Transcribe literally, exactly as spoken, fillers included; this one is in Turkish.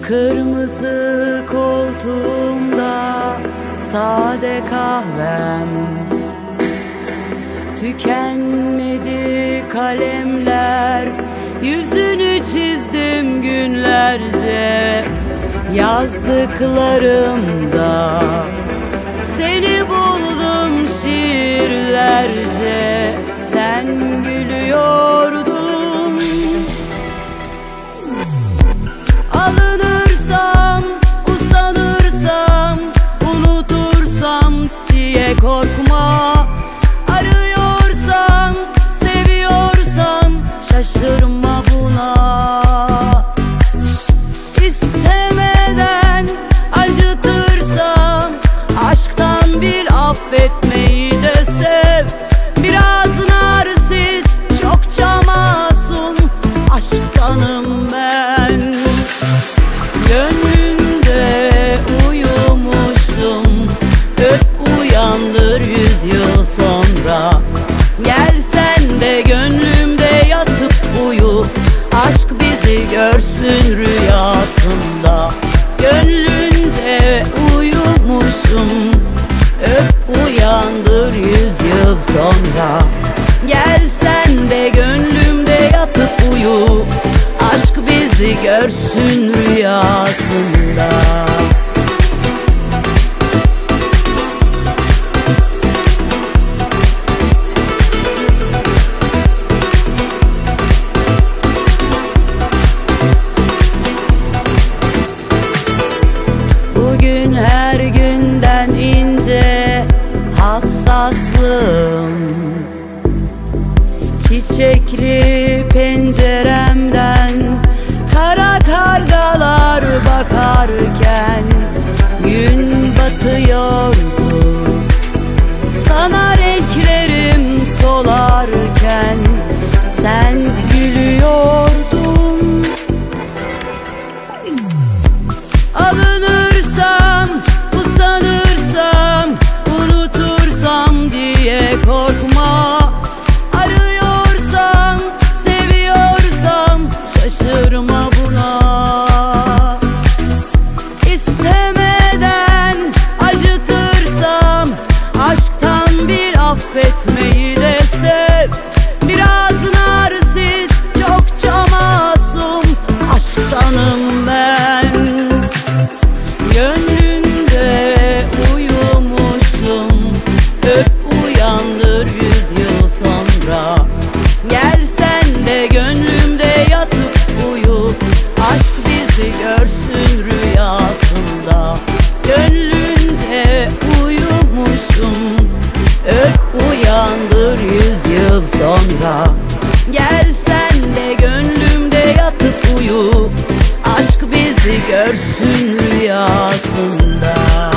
Kırmızı koltuğumda sade kahvem, tükenmedi kalemler, yüzünü çizdim günlerce. Yazdıklarımda seni buldum şiirlerce. Sen gülüyordun. Alınırsam, usanırsam, unutursam diye korkma. Arıyorsam, seviyorsam şaşırma buna. İstemeden acıtırsam, aşktan bil affetmeyi de sev. Biraz narsist, çokça masum, aşktanım ben. Gönlünde uyumuşum, öp uyandır yüz yıl sonra. Gel sen de gönlümde yatıp uyu, aşk bizi görsün rüyasında. Gönlünde uyumuşum, öp uyandır yüz yıl sonra. Gel sen de gönlümde yatıp uyu, aşk bizi görsün rüyasında. Bugün her günden ince hassaslığım, çiçekli penceremden kara kargalar bakarken gün batıyordu. Sana renklerim solarken sen gülüyordun. Alınırsam, usanırsam, unutursam diye korkma. Arıyorsam, seviyorsam şaşırma buna. İstemeden acıtırsam, aşktan bil affetmeyi de sev. Biraz narsist, çokça masum, aşktanım ben. Gönlünde uyumuşum, öp uyandır yüz yıl sonra. Gel sen de gönlümde yatıp uyu, aşk bizi görsün rüyasında. Gönlünde uyumuşum, öp uyandır yüz yıl sonra. Gel sen de gönlümde yatıp uyu, aşk bizi görsün rüyasında.